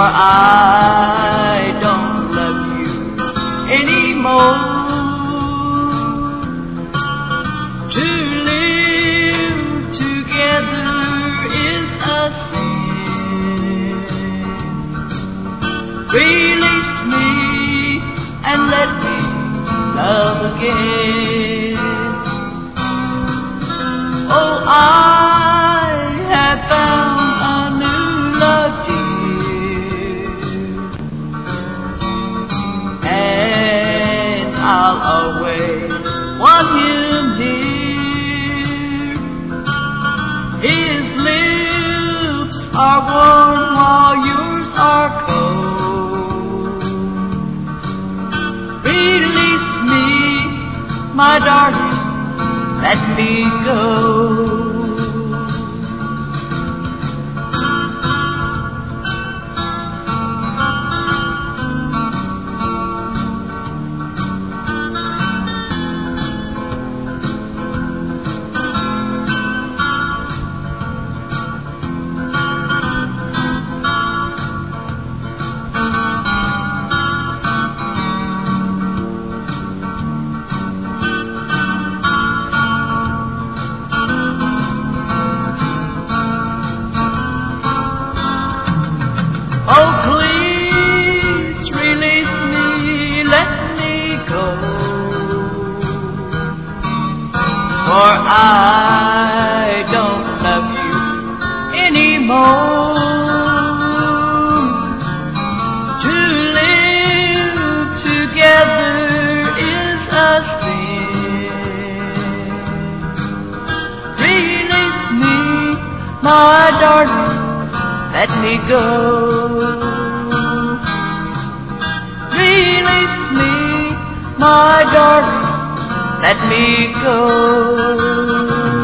I don't love you anymore. To live together is a sin. Release me and let me love again. Oh, I have found a new love, dear, and I'll always want him near. His lips are warm while yours are cold. Release me, my darling, let me go. Oh, please release me, let me go, for I don't love you anymore. To live together is a sin. Release me, my darling, let me go. Release me, my darling, let me go.